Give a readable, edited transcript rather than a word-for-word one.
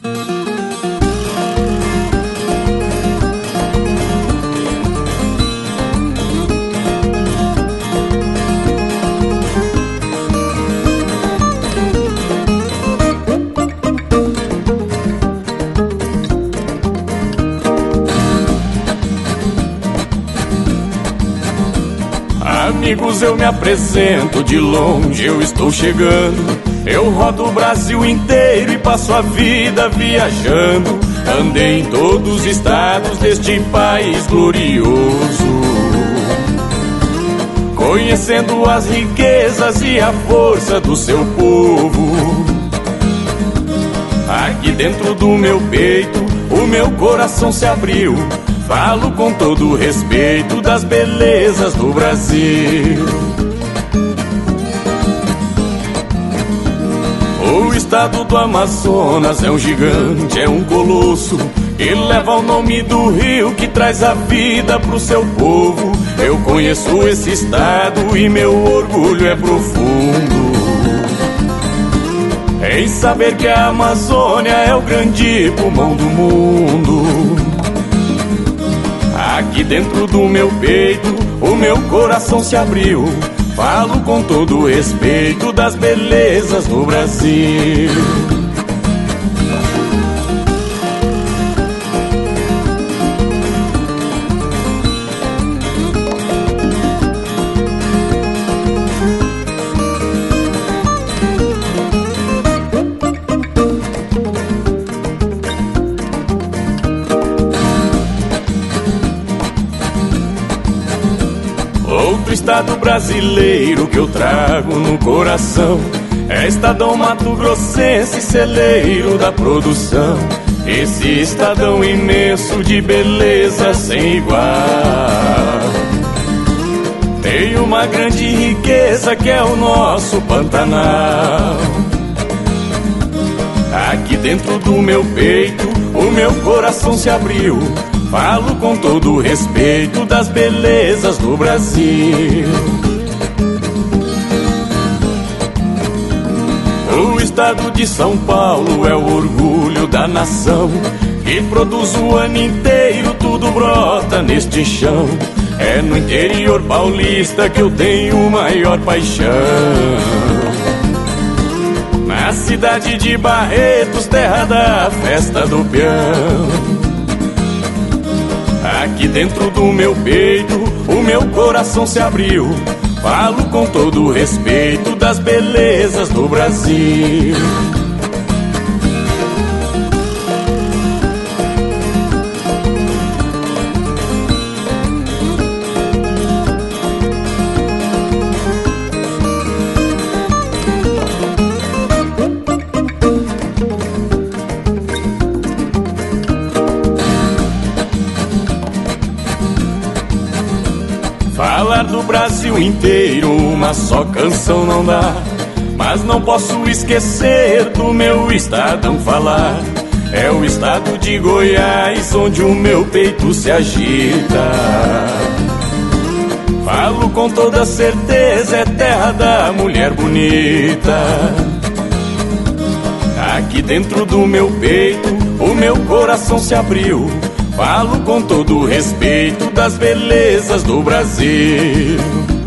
Amigos, eu me apresento, de longe eu estou chegando. Eu rodo o Brasil inteiro e passo a vida viajando. Andei em todos os estados deste país glorioso, conhecendo as riquezas e a força do seu povo. Aqui dentro do meu peito, o meu coração se abriu. Falo com todo respeito das belezas do Brasil. O estado do Amazonas é um gigante, é um colosso, que leva o nome do rio que traz a vida pro seu povo. Eu conheço esse estado e meu orgulho é profundo em saber que a Amazônia é o grande pulmão do mundo. Aqui dentro do meu peito, o meu coração se abriu. Falo com todo respeito das belezas do Brasil. Outro estado brasileiro que eu trago no coração é estadão mato-grossense, celeiro da produção. Esse estadão imenso de beleza sem igual tem uma grande riqueza que é o nosso Pantanal. Aqui dentro do meu peito, o meu coração se abriu. Falo com todo respeito das belezas do Brasil. O estado de São Paulo é o orgulho da nação, que produz o ano inteiro, tudo brota neste chão. É no interior paulista que eu tenho maior paixão. Na cidade de Barretos, terra da festa do peão. Aqui dentro do meu peito, o meu coração se abriu. Falo com todo respeito das belezas do Brasil. Falar do Brasil inteiro, uma só canção não dá, mas não posso esquecer do meu estadão falar. É o estado de Goiás, onde o meu peito se agita. Falo com toda certeza, é terra da mulher bonita. Aqui dentro do meu peito, o meu coração se abriu. Falo com todo respeito das belezas do Brasil.